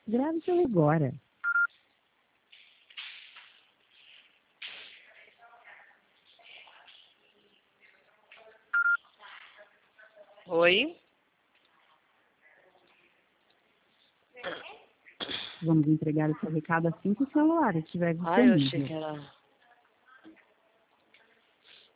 Grave seu agora. Oi? Vamos entregar o seu recado assim que o celular estiver Ai, eu achei disponível. que era...